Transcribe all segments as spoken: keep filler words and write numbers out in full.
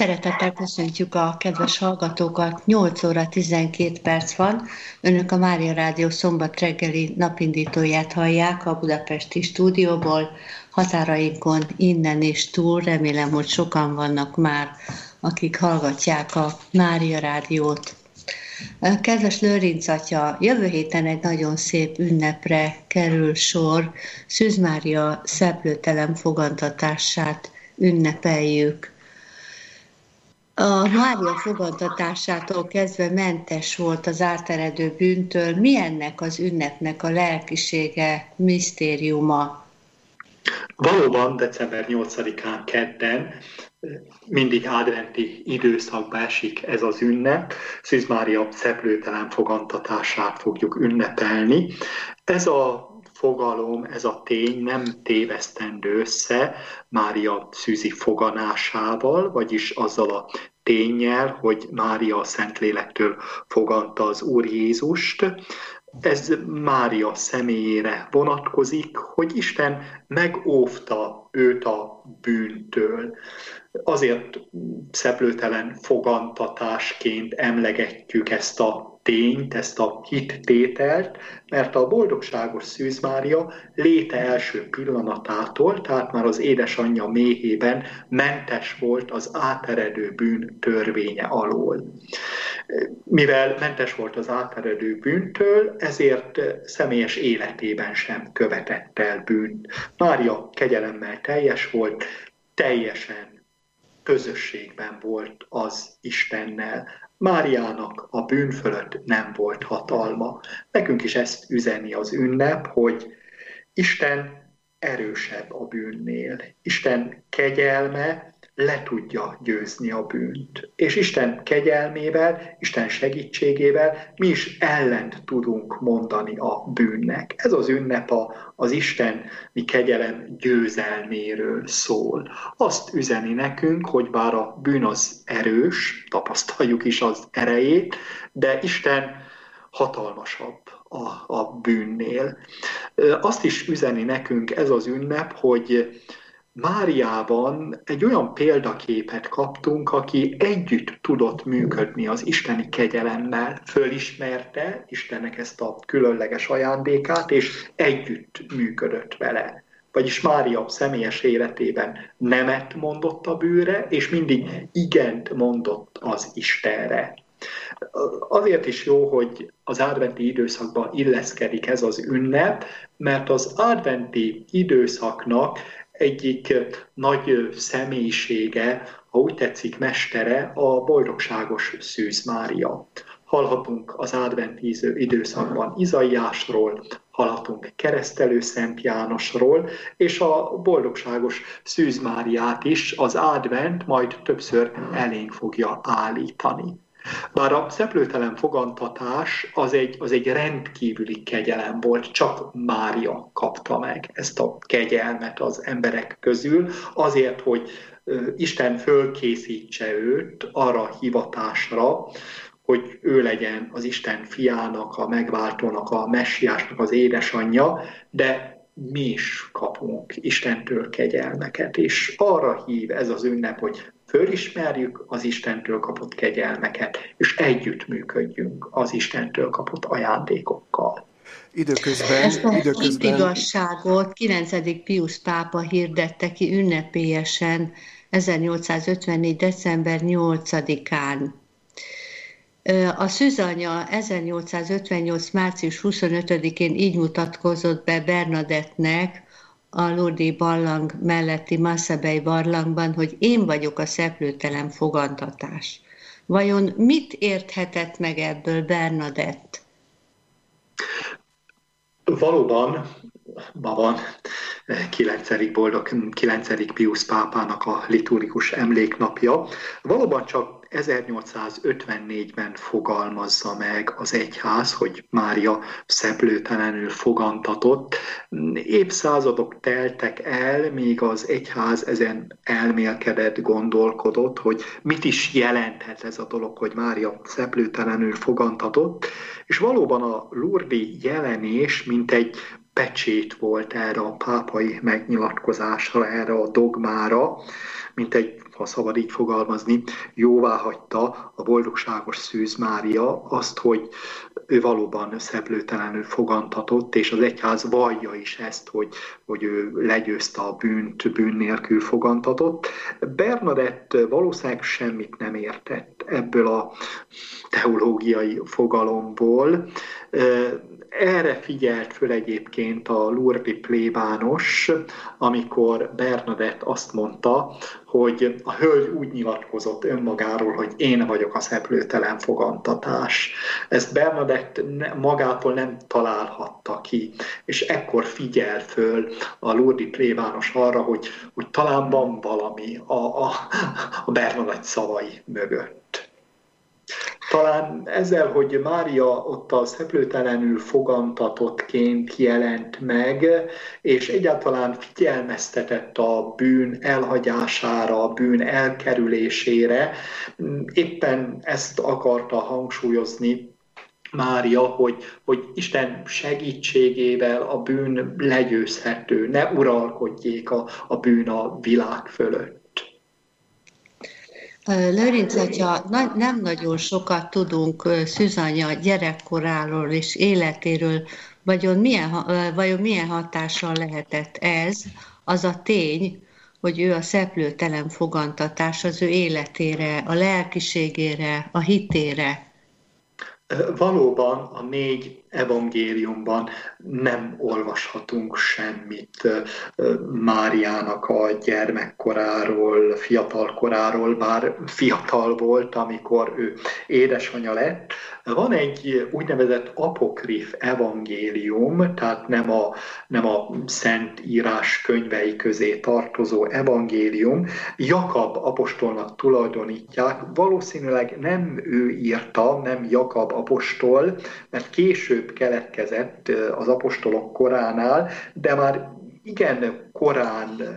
Szeretettel köszöntjük a kedves hallgatókat. nyolc óra tizenkét perc van. Önök a Mária Rádió szombat reggeli napindítóját hallják a budapesti stúdióból. Határainkon innen és túl, remélem, hogy sokan vannak már, akik hallgatják a Mária Rádiót. Kedves Lőrinc atya, jövő héten egy nagyon szép ünnepre kerül sor. Szűz Mária szeplőtelen fogantatását ünnepeljük. A Mária fogantatásától kezdve mentes volt az áteredő bűntől. Mi ennek az ünnepnek a lelkisége, misztériuma? Valóban december nyolcadikán kedden mindig adventi időszakba esik ez az ünnep. Szűz Mária szeplőtelen fogantatását fogjuk ünnepelni. Ez a fogalom, ez a tény nem tévesztendő össze Mária szűzi foganásával, vagyis azzal a ténnyel, hogy Mária a Szentlélektől fogadta az Úr Jézust. Ez Mária személyére vonatkozik, hogy Isten megóvta őt a bűntől. Azért szeplőtelen fogantatásként emlegetjük ezt a tényt, ezt a hittételt, mert a boldogságos Szűz Mária léte első pillanatától, tehát már az édesanyja méhében mentes volt az áteredő bűn törvénye alól. Mivel mentes volt az áteredő bűntől, ezért személyes életében sem követett el bűnt. Mária kegyelemmel teljes volt, teljesen közösségben volt az Istennel. Máriának a bűn fölött nem volt hatalma. Nekünk is ezt üzeni az ünnep, hogy Isten erősebb a bűnnél. Isten kegyelme le tudja győzni a bűnt. És Isten kegyelmével, Isten segítségével mi is ellent tudunk mondani a bűnnek. Ez az ünnep a, az Isteni kegyelem győzelméről szól. Azt üzeni nekünk, hogy bár a bűn az erős, tapasztaljuk is az erejét, de Isten hatalmasabb a, a bűnnél. Azt is üzeni nekünk ez az ünnep, hogy Máriában egy olyan példaképet kaptunk, aki együtt tudott működni az isteni kegyelemmel, fölismerte Istennek ezt a különleges ajándékát, és együtt működött vele. Vagyis Mária személyes életében nemet mondott a bűnre, és mindig igent mondott az Istenre. Azért is jó, hogy az adventi időszakban illeszkedik ez az ünnep, mert az adventi időszaknak egyik nagy személyisége, ha úgy tetszik, mestere, a boldogságos Szűz Mária. Hallhatunk az adventi időszakban Izaiásról, hallhatunk Keresztelő Szent Jánosról, és a boldogságos Szűz Máriát is az advent majd többször elénk fogja állítani. Bár a szeplőtelen fogantatás az egy, az egy rendkívüli kegyelem volt, csak Mária kapta meg ezt a kegyelmet az emberek közül, azért, hogy Isten fölkészítse őt arra a hivatásra, hogy ő legyen az Isten fiának, a megváltónak, a messiásnak az édesanyja, de mi is kapunk Istentől kegyelmeket, és arra hív ez az ünnep, hogy fölismerjük az Istentől kapott kegyelmeket, és együttműködjünk az Istentől kapott ajándékokkal. Időközben, Ezt a időközben... igazságot kilencedik Piusz pápa hirdette ki ünnepélyesen ezernyolcszázötvennégy. december nyolcadikán. A szűzanya ezernyolcszázötvennyolc. március huszonötödikén így mutatkozott be Bernadettnek a Lourdes barlang melletti Massabei barlangban, hogy én vagyok a szeplőtelen fogantatás. Vajon mit érthetett meg ebből Bernadett? Valóban ma van kilencedik boldog, kilencedik Piusz pápának a liturgikus emléknapja. Valóban csak ezernyolcszázötvennégyben fogalmazza meg az egyház, hogy Mária szeplőtelenül fogantatott. Évszázadok teltek el, míg az egyház ezen elmélkedett, gondolkodott, hogy mit is jelenthet ez a dolog, hogy Mária szeplőtelenül fogantatott. És valóban a Lourdes jelenés, mint egy pecsét volt erre a pápai megnyilatkozásra, erre a dogmára, mint egy ha szabad így fogalmazni, jóvá hagyta a boldogságos Szűz Mária azt, hogy ő valóban szeplőtelenül fogantatott, és az egyház vallja is ezt, hogy, hogy ő legyőzte a bűnt, bűn nélkül fogantatott. Bernadett valószínűleg semmit nem értett ebből a teológiai fogalomból. Erre figyelt föl egyébként a Lourdes-i plébános, amikor Bernadett azt mondta, hogy a hölgy úgy nyilatkozott önmagáról, hogy én vagyok a szeplőtelen fogantatás. Ezt Bernadett magától nem találhatta ki, és ekkor figyel föl a Lourdes-i plébános arra, hogy, hogy talán van valami a, a, a Bernadett szavai mögött. Talán ezzel, hogy Mária ott a szeplőtelenül fogantatottként jelent meg, és egyáltalán figyelmeztetett a bűn elhagyására, a bűn elkerülésére, éppen ezt akarta hangsúlyozni Mária, hogy, hogy Isten segítségével a bűn legyőzhető, ne uralkodjék a, a bűn a világ fölött. Lőrinc atya, nem nagyon sokat tudunk Szűz anya gyerekkoráról és életéről, vajon milyen, vajon milyen hatással lehetett ez, az a tény, hogy ő a szeplőtelen fogantatás az ő életére, a lelkiségére, a hitére? Valóban a négy evangéliumban nem olvashatunk semmit Máriának a gyermekkoráról, fiatalkoráról, bár fiatal volt, amikor ő édesanyja lett. Van egy úgynevezett apokrif evangélium, tehát nem a, nem a Szent Írás könyvei közé tartozó evangélium. Jakab apostolnak tulajdonítják, valószínűleg nem ő írta, nem Jakab apostol, mert később keletkezett az apostolok koránál, de már igen korán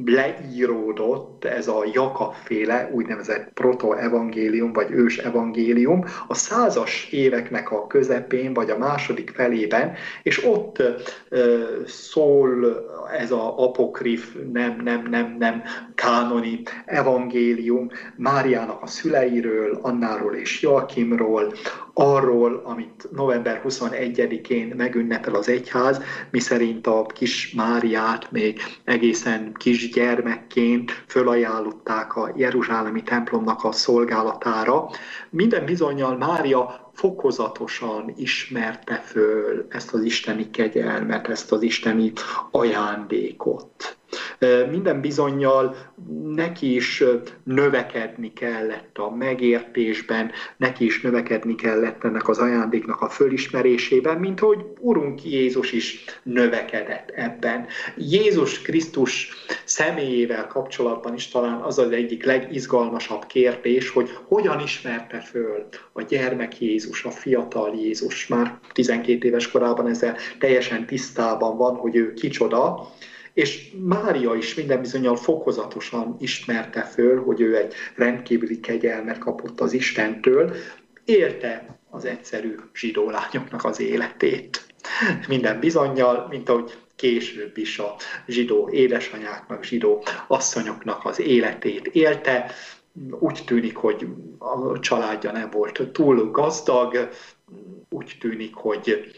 leíródott ez a Jakab-féle úgynevezett protoevangélium, vagy ős evangélium a százas éveknek a közepén, vagy a második felében, és ott ö, szól ez az apokrif, nem, nem, nem, nem kánoni evangélium Máriának a szüleiről, Annáról és Joakimról, arról, amit november huszonegyedikén megünnepel az egyház, miszerint a kis Máriát még egészen kisgyermekként fölajánlották a jeruzsálemi templomnak a szolgálatára. Minden bizonnyal Mária fokozatosan ismerte föl ezt az isteni kegyelmet, ezt az isteni ajándékot. Minden bizonnyal neki is növekedni kellett a megértésben, neki is növekedni kellett ennek az ajándéknak a fölismerésében, mint hogy Urunk Jézus is növekedett ebben. Jézus Krisztus személyével kapcsolatban is talán az az egyik legizgalmasabb kérdés, hogy hogyan ismerte föl a gyermek Jézus, a fiatal Jézus. Már tizenkét éves korában ezzel teljesen tisztában van, hogy ő kicsoda, és Mária is minden bizonnyal fokozatosan ismerte föl, hogy ő egy rendkívüli kegyelmet kapott az Istentől, élte az egyszerű zsidó lányoknak az életét. Minden bizonnyal, mint ahogy később is a zsidó édesanyáknak, zsidó asszonyoknak az életét élte. Úgy tűnik, hogy a családja nem volt túl gazdag, úgy tűnik, hogy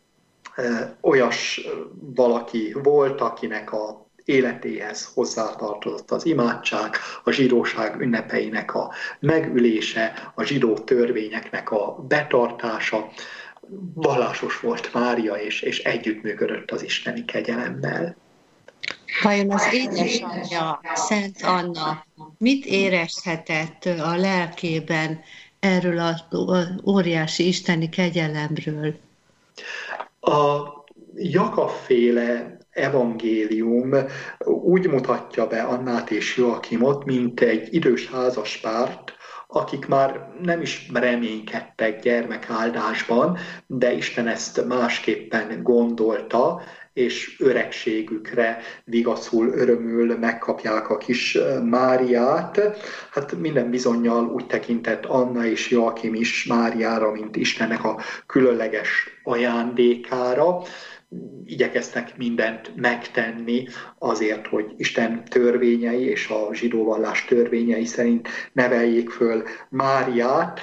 olyas valaki volt, akinek a életéhez hozzátartozott az imádság, a zsidóság ünnepeinek a megülése, a zsidó törvényeknek a betartása. Vallásos volt Mária, és, és együttműködött az isteni kegyelemmel. Vajon az édesanyja, Szent Anna mit érezhetett a lelkében erről az óriási isteni kegyelemről? A Jakab-féle evangélium úgy mutatja be Annát és Joakimot, mint egy idős házaspárt, akik már nem is reménykedtek gyermekáldásban, de Isten ezt másképpen gondolta, és öregségükre vigaszul, örömül megkapják a kis Máriát. Hát minden bizonnyal úgy tekintett Anna és Joakim is Máriára, mint Istennek a különleges ajándékára. igyekeztek mindent megtenni azért, hogy Isten törvényei és a zsidó vallás törvényei szerint neveljék föl Máriát.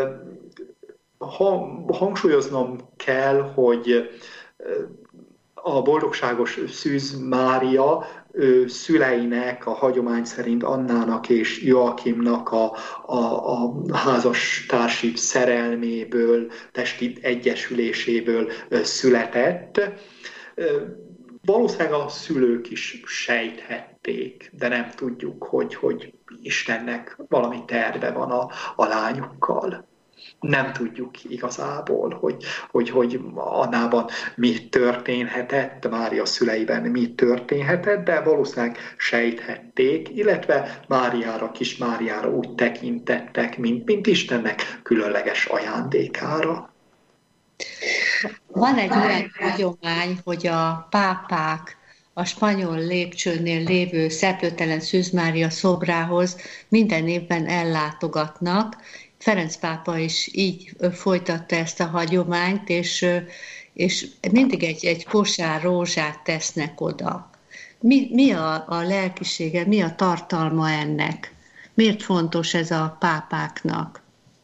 Hangsúlyoznom kell, hogy a boldogságos Szűz Mária ő szüleinek, a hagyomány szerint Annának és Joakimnak a, a, a házastársi szerelméből, testi egyesüléséből született. Valószínűleg a szülők is sejthették, de nem tudjuk, hogy, hogy Istennek valami terve van a, a lányukkal. Nem tudjuk igazából, hogy, hogy, hogy Annában mi történhetett, Mária szüleiben mi történhetett, de valószínűleg sejthették, illetve Máriára, kis Máriára úgy tekintettek, mint, mint Istennek különleges ajándékára. Van egy olyan hagyomány, hogy a pápák a spanyol lépcsőnél lévő Szeplőtelen Szűz Mária szobrához minden évben ellátogatnak. Ferenc pápa is így folytatta ezt a hagyományt, és, és mindig egy, egy kosár rózsát tesznek oda. Mi, mi a, a lelkisége, mi a tartalma ennek? Miért fontos ez a pápáknak?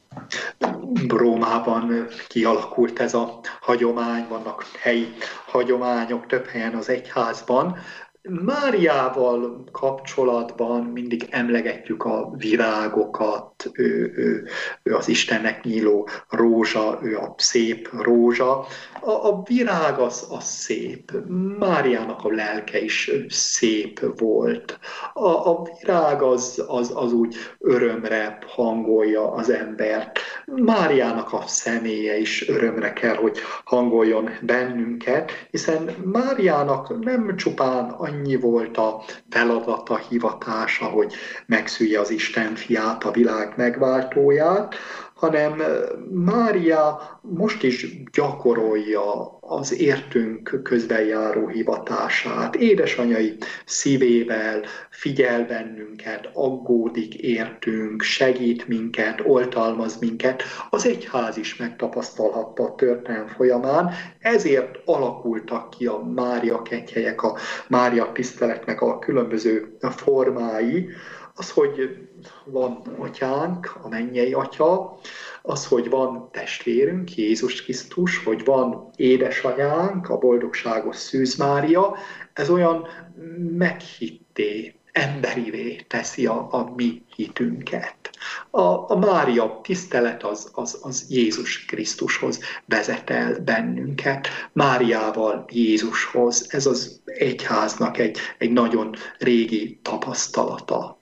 Rómában kialakult ez a hagyomány, vannak helyi hagyományok több helyen az egyházban. Máriával kapcsolatban mindig emlegetjük a virágokat, ő, ő, ő az Istennek nyíló rózsa, ő a szép rózsa. A, a virág az, az szép, Máriának a lelke is szép volt. A, a virág az, az, az úgy örömre hangolja az embert. Máriának a személye is örömre kell, hogy hangoljon bennünket, hiszen Máriának nem csupán annyi volt a feladata, hivatása, hogy megszülje az Isten fiát, a világ megváltóját, hanem Mária most is gyakorolja az értünk közben járó hivatását. Édesanyai szívével figyel bennünket, aggódik értünk, segít minket, oltalmaz minket. Az egyház is megtapasztalhatta a történelem folyamán, ezért alakultak ki a Mária kegyhelyek, a Mária tiszteletnek a különböző formái. Az, hogy van atyánk, a mennyei atya, az, hogy van testvérünk, Jézus Krisztus, hogy van édesanyánk, a boldogságos Szűz Mária, ez olyan meghitté, emberivé teszi a, a mi hitünket. A, a Mária tisztelet az, az, az Jézus Krisztushoz vezet el bennünket, Máriával Jézushoz. Ez az egyháznak egy, egy nagyon régi tapasztalata.